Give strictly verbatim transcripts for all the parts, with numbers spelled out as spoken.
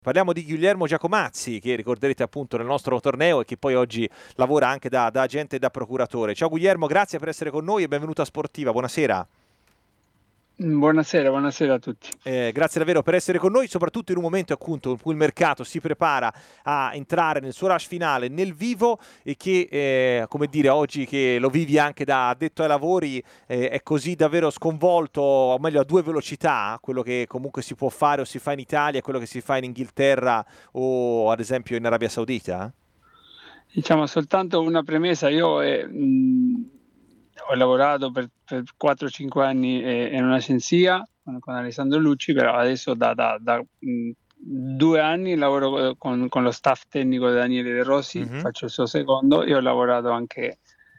Parliamo di Guglielmo Giacomazzi, che ricorderete appunto nel nostro torneo e che poi oggi lavora anche da, da agente e da procuratore. Ciao Guglielmo, grazie per essere con noi e benvenuto a Sportiva, buonasera. Buonasera, buonasera a tutti. Eh, grazie davvero per essere con noi, soprattutto in un momento appunto in cui il mercato si prepara a entrare nel suo rush finale, nel vivo, e che, eh, come dire, oggi che lo vivi anche da addetto ai lavori, eh, è così davvero sconvolto, o meglio a due velocità, quello che comunque si può fare o si fa in Italia e quello che si fa in Inghilterra o ad esempio in Arabia Saudita? Diciamo soltanto una premessa, io eh, mh, ho lavorato per, per quattro cinque anni eh, in un'agenzia con, con Alessandro Lucci, però adesso da, da, da mh, due anni lavoro con, con lo staff tecnico di Daniele De Rossi, Mm-hmm. faccio il suo secondo, e ho lavorato anche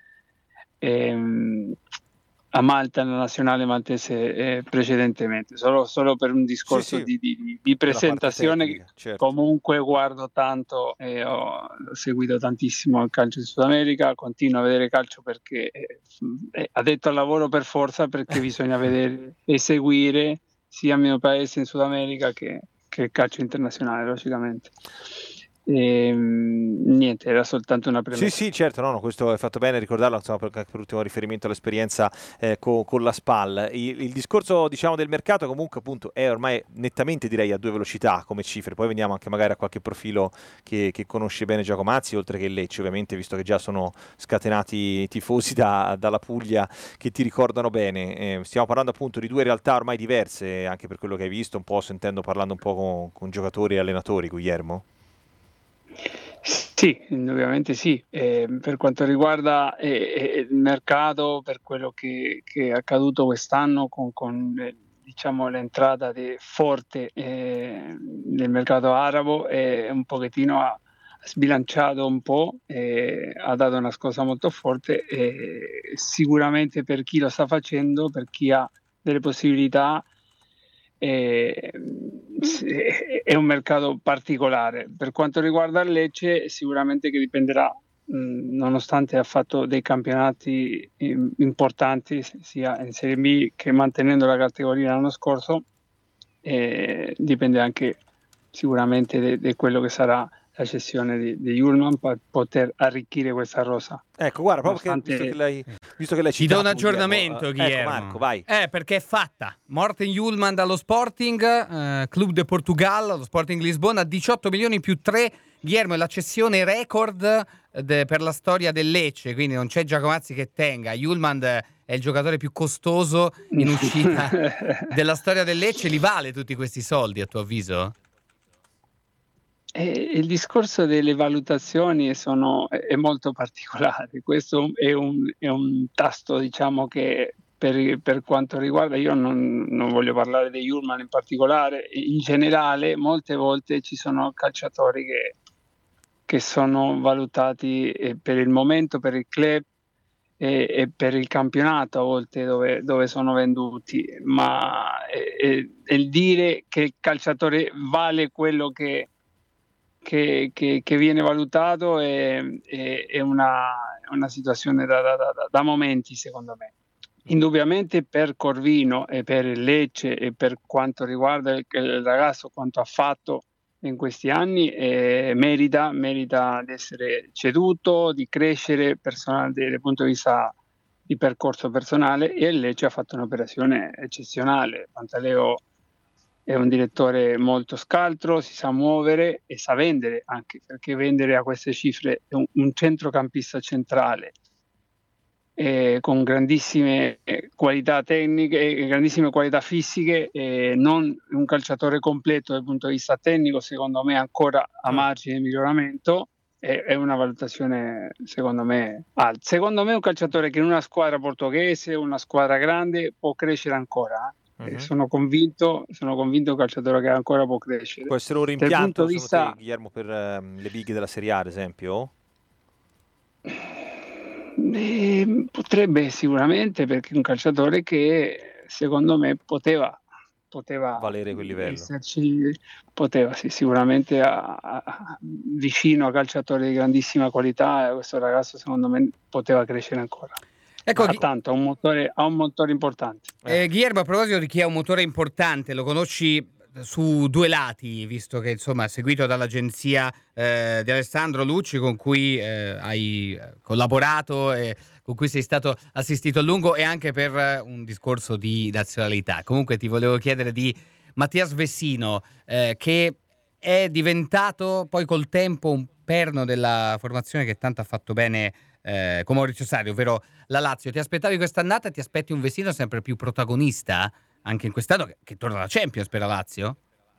ehm, a Malta, nella nazionale maltese eh, precedentemente, solo, solo per un discorso Sì, sì, di, di, di presentazione. Tecnica, certo. Comunque guardo tanto, eh, ho seguito tantissimo il calcio in Sud America, continuo a vedere calcio perché eh, addetto al lavoro per forza, perché bisogna vedere e seguire sia il mio paese in Sud America che, che il calcio internazionale, logicamente. E, niente, era soltanto una premessa. Sì, sì, certo, no, no, questo è fatto bene ricordarlo, insomma, per, per ultimo riferimento all'esperienza eh, co, con la SPAL. Il, il discorso, diciamo, del mercato comunque appunto è ormai nettamente, direi, a due velocità come cifre. Poi veniamo anche magari a qualche profilo che, che conosce bene Giacomazzi, oltre che Lecce, ovviamente, visto che già sono scatenati tifosi da, dalla Puglia che ti ricordano bene. Eh, stiamo parlando appunto di due realtà ormai diverse, anche per quello che hai visto, un po' sentendo, parlando un po' con, con giocatori e allenatori, Guglielmo. Sì, ovviamente sì. Eh, per quanto riguarda eh, il mercato, per quello che, che è accaduto quest'anno con, con eh, diciamo, l'entrata de, forte eh, nel mercato arabo, è un pochettino ha sbilanciato un po', eh, ha dato una scossa molto forte, e sicuramente per chi lo sta facendo, per chi ha delle possibilità, Eh, è un mercato particolare. Per quanto riguarda il Lecce, sicuramente che dipenderà, mh, nonostante ha fatto dei campionati importanti sia in Serie B che mantenendo la categoria l'anno scorso, eh, dipende anche sicuramente di quello che sarà la cessione di, di Ullman per poter arricchire questa rosa. Ecco, guarda, proprio che, visto che lei, visto che lei Ti do un aggiornamento, Guglielmo, Guillermo. Ecco Marco, vai. Eh, perché è fatta. Morten Ullman dallo Sporting, eh, Club de Portugal, lo Sporting Lisbona, diciotto milioni più tre. Guillermo, è la cessione record de, per la storia del Lecce, quindi non c'è Giacomazzi che tenga. Ullman è il giocatore più costoso in uscita della storia del Lecce. Li vale tutti questi soldi, a tuo avviso? Eh, il discorso delle valutazioni sono, è molto particolare. Questo è un, è un tasto, diciamo, che per, per quanto riguarda, io non, non voglio parlare degli Ullman in particolare, in generale molte volte ci sono calciatori che, che sono valutati eh, per il momento, per il club e, e per il campionato a volte dove, dove sono venduti, ma eh, eh, il dire che il calciatore vale quello che Che, che, che viene valutato è, è, è una, una situazione da, da, da, da momenti, secondo me. Indubbiamente per Corvino e per Lecce e per quanto riguarda il, il ragazzo, quanto ha fatto in questi anni, eh, merita, merita di essere ceduto, di crescere personale, dal punto di vista di percorso personale, e il Lecce ha fatto un'operazione eccezionale. Pantaleo è un direttore molto scaltro, si sa muovere e sa vendere anche, perché vendere a queste cifre è un, un centrocampista centrale eh, con grandissime eh, qualità tecniche e grandissime qualità fisiche, eh, non un calciatore completo dal punto di vista tecnico, secondo me ancora a margine di miglioramento, è, è una valutazione secondo me alta. Secondo me è un calciatore che in una squadra portoghese, una squadra grande, può crescere ancora. Uh-huh. Sono convinto, sono convinto che un calciatore che ancora può crescere. Può essere un rimpianto, secondo vista... te, Guillermo, per um, le big della Serie A, ad esempio? Eh, potrebbe sicuramente, perché è un calciatore che secondo me poteva, poteva valere quel livello. Esserci, poteva, sì, sicuramente a, a, vicino a calciatori di grandissima qualità. Questo ragazzo secondo me poteva crescere ancora. Ecco, ha tanto, ha un motore, ha un motore importante. Eh, Guillermo, a proposito di chi ha un motore importante, lo conosci su due lati, visto che insomma seguito dall'agenzia eh, di Alessandro Lucci, con cui eh, hai collaborato e con cui sei stato assistito a lungo, e anche per eh, un discorso di nazionalità. Comunque ti volevo chiedere di Mattias Vecino, eh, che è diventato poi col tempo un perno della formazione che tanto ha fatto bene eh, con Maurizio Sarri, ovvero la Lazio. Ti aspettavi quest'annata e ti aspetti un Vecino sempre più protagonista anche in quest'anno, che, che torna alla Champions per la Lazio?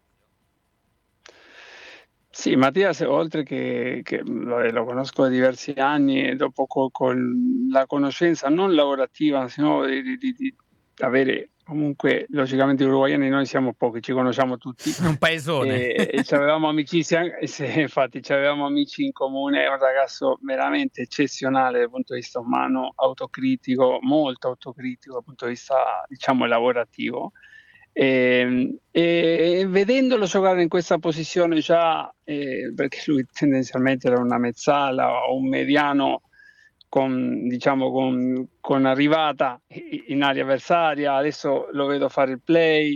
Sì, Mattias, oltre che, che vabbè, lo conosco da diversi anni, e dopo co- con la conoscenza non lavorativa, sino di, di- di- di avere comunque, logicamente, uruguaiani noi siamo pochi, ci conosciamo tutti. Un paesone. E, e avevamo amicizia, e se, infatti avevamo amici in comune. È un ragazzo veramente eccezionale dal punto di vista umano, autocritico, molto autocritico dal punto di vista, diciamo, lavorativo. E, e vedendolo giocare in questa posizione già, eh, perché lui tendenzialmente era una mezzala o un mediano con, diciamo, con, con arrivata in area avversaria, adesso lo vedo fare il play,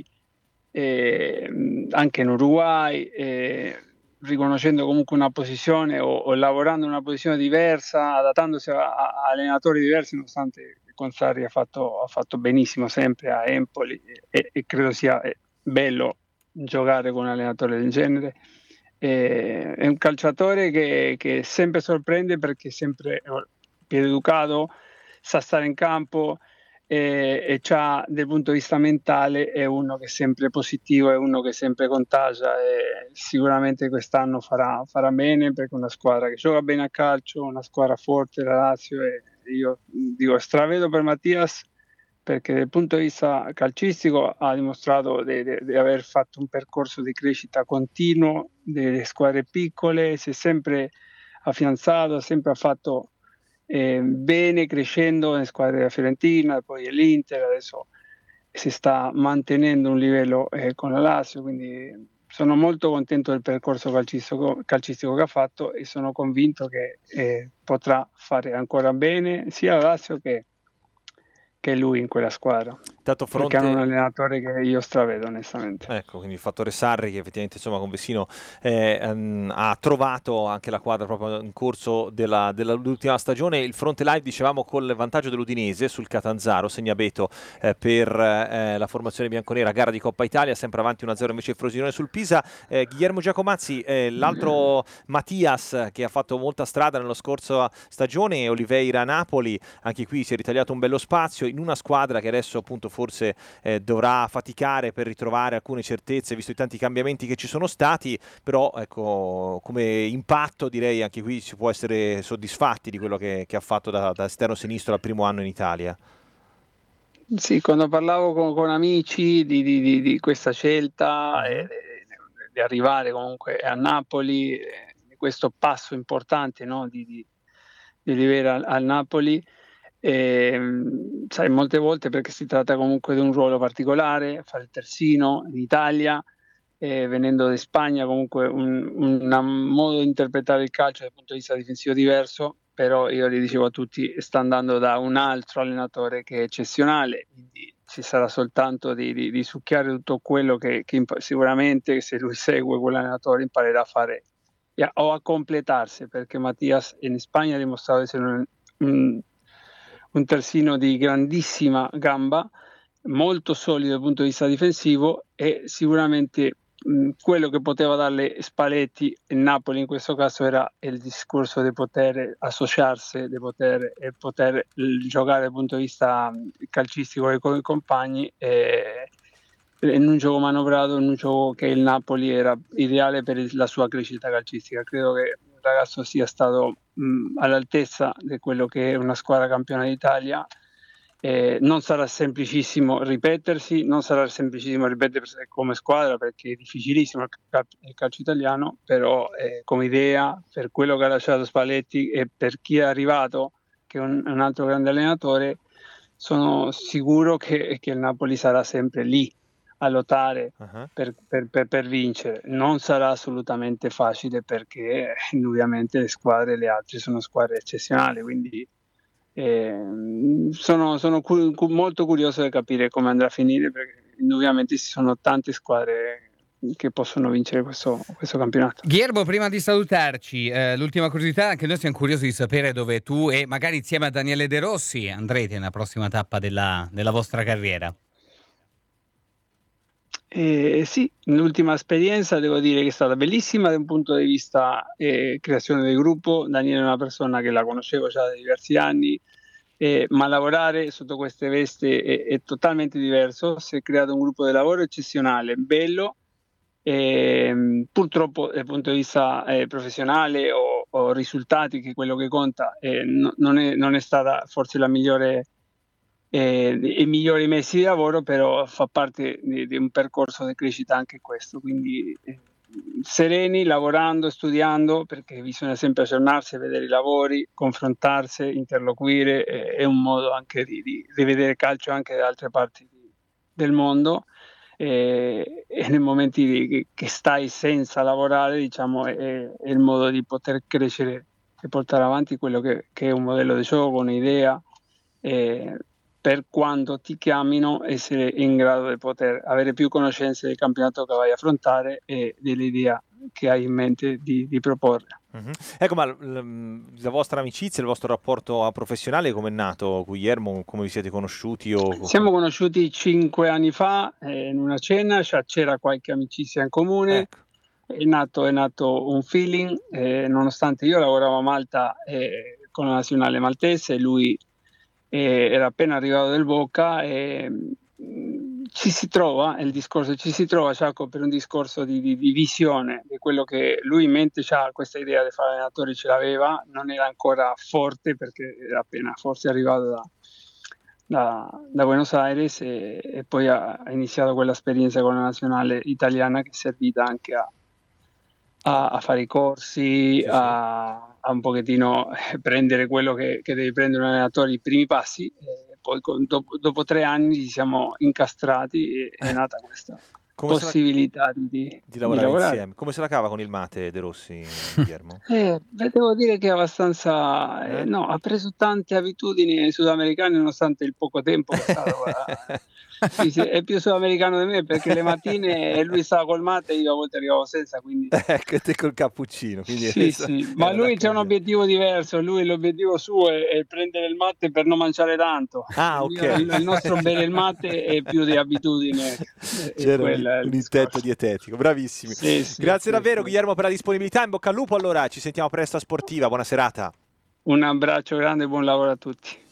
eh, anche in Uruguay, eh, riconoscendo comunque una posizione o, o lavorando in una posizione diversa, adattandosi a, a allenatori diversi, nonostante con Sarri ha fatto, ha fatto benissimo sempre a Empoli, e, e credo sia bello giocare con un allenatore del genere. E, è un calciatore che, che sempre sorprende, perché è sempre educato, sa stare in campo, e, e c'ha, dal punto di vista mentale, è uno che è sempre positivo, è uno che sempre contagia, e sicuramente quest'anno farà, farà bene, perché è una squadra che gioca bene a calcio, una squadra forte, la Lazio. E io dico, stravedo per Mattias, perché dal punto di vista calcistico ha dimostrato di, di, di aver fatto un percorso di crescita continuo delle squadre piccole, si è sempre affianzato, sempre ha fatto eh, bene, crescendo nelle squadre della Fiorentina, poi l'Inter, adesso si sta mantenendo un livello eh, con la Lazio, quindi sono molto contento del percorso calcistico, calcistico che ha fatto, e sono convinto che eh, potrà fare ancora bene sia la Lazio che, che lui in quella squadra. Tanto fronte... perché hanno un allenatore che io stravedo, onestamente. Ecco, quindi il fattore Sarri, che effettivamente insomma con Vecino eh, um, ha trovato anche la quadra proprio in corso della, dell'ultima stagione. Il fronte live, dicevamo, col vantaggio dell'Udinese sul Catanzaro, segna Beto eh, per eh, la formazione bianconera, gara di Coppa Italia, sempre avanti uno a zero invece il Frosinone sul Pisa. eh, Guillermo Giacomazzi, eh, l'altro Mattias che ha fatto molta strada nello scorso stagione, Oliveira Napoli, anche qui si è ritagliato un bello spazio in una squadra che adesso appunto forse eh, dovrà faticare per ritrovare alcune certezze, visto i tanti cambiamenti che ci sono stati, però ecco, come impatto direi anche qui si può essere soddisfatti di quello che, che ha fatto da, da esterno sinistro al primo anno in Italia. Sì, quando parlavo con, con amici di, di, di, di questa scelta, uh-huh. eh, di arrivare comunque a Napoli, eh, di questo passo importante, no? di, di, di Oliveira al, al Napoli, E, sai, molte volte, perché si tratta comunque di un ruolo particolare, fare il terzino in Italia, e venendo da Spagna, comunque un, un modo di interpretare il calcio dal punto di vista difensivo diverso, però io gli dicevo a tutti, sta andando da un altro allenatore che è eccezionale, quindi ci sarà soltanto di, di, di succhiare tutto quello che, che imp- sicuramente, se lui segue quell'allenatore, imparerà a fare o a completarsi, perché Mattias in Spagna ha dimostrato di essere un, un un terzino di grandissima gamba, molto solido dal punto di vista difensivo, e sicuramente mh, quello che poteva darle Spalletti in Napoli in questo caso era il discorso di poter associarsi, di poter, e poter giocare dal punto di vista calcistico con i compagni, e, in un gioco manovrato, in un gioco che il Napoli era ideale per la sua crescita calcistica. Credo che il ragazzo sia stato mh, all'altezza di quello che è una squadra campione d'Italia. Eh, non sarà semplicissimo ripetersi, non sarà semplicissimo ripetersi come squadra, perché è difficilissimo il, cal- il calcio italiano, però eh, come idea, per quello che ha lasciato Spalletti e per chi è arrivato, che è un, un altro grande allenatore, sono sicuro che, che il Napoli sarà sempre lì a lottare uh-huh. per, per, per, per vincere. Non sarà assolutamente facile, perché indubbiamente le squadre, le altre, sono squadre eccezionali, quindi eh, sono, sono cu- cu- molto curioso di capire come andrà a finire, perché indubbiamente ci sono tante squadre che possono vincere questo, questo campionato. Guillermo, prima di salutarci, eh, l'ultima curiosità, anche noi siamo curiosi di sapere dove tu e magari insieme a Daniele De Rossi andrete nella prossima tappa della, della vostra carriera. Eh, sì, l'ultima esperienza devo dire che è stata bellissima da un punto di vista eh, creazione del gruppo. Daniele è una persona che la conoscevo già da diversi anni, eh, ma lavorare sotto queste vesti è, è totalmente diverso. Si è creato un gruppo di lavoro eccezionale, bello, eh, purtroppo dal punto di vista eh, professionale o, o risultati, che è quello che conta, eh, no, non, è, non è stata forse la migliore Eh, i migliori mesi di lavoro, però fa parte di, di un percorso di crescita anche questo, quindi eh, sereni, lavorando, studiando, perché bisogna sempre aggiornarsi, vedere i lavori, confrontarsi, interloquire, eh, è un modo anche di, di, di vedere calcio anche da altre parti di, del mondo, eh, e nei momenti di, che, che stai senza lavorare, diciamo, è, è il modo di poter crescere e portare avanti quello che, che è un modello di gioco, un'idea, eh, per quando ti chiamino, essere in grado di poter avere più conoscenze del campionato che vai a affrontare e dell'idea che hai in mente di, di proporre. Mm-hmm. Ecco, ma l- la vostra amicizia, il vostro rapporto professionale come è nato, Guillermo? Come vi siete conosciuti? O... Siamo conosciuti cinque anni fa eh, in una cena, cioè c'era qualche amicizia in comune. Ecco. È nato, è nato un feeling, eh, nonostante io lavoravo a Malta eh, con la nazionale maltese, lui Eh, era appena arrivato del Boca, e mh, ci si trova, il discorso ci si trova, Giacomo, per un discorso di, di, di visione di quello che lui in mente c'ha. Questa idea di fare allenatore ce l'aveva, non era ancora forte perché era appena forse arrivato da, da, da Buenos Aires, e, e poi ha, ha iniziato quell'esperienza con la nazionale italiana che è servita anche a, a, a fare i corsi, sì, a sì. a un pochettino prendere quello che, che devi prendere un allenatore, i primi passi, e poi con, dopo, dopo tre anni ci siamo incastrati e è nata questa Come possibilità la... di, di, lavorare di lavorare insieme. Come se la cava con il mate De Rossi, Guillermo? eh, devo dire che è abbastanza eh? Eh, no, ha preso tante abitudini sudamericane nonostante il poco tempo che è stato sì, sì, è più sudamericano di me, perché le mattine lui stava col mate e io a volte arrivavo senza, quindi ecco, te col cappuccino, quindi sì, sì. Ma lui c'è un obiettivo diverso, lui l'obiettivo suo è, è prendere il mate per non mangiare tanto. Ah, il, ok. mio, il nostro bere il mate è più di abitudine. C'era un, un intento dietetico, bravissimi. Sì, sì, grazie sì, davvero sì. Guillermo per la disponibilità, in bocca al lupo, allora ci sentiamo presto a Sportiva, buona serata. Un abbraccio grande e buon lavoro a tutti.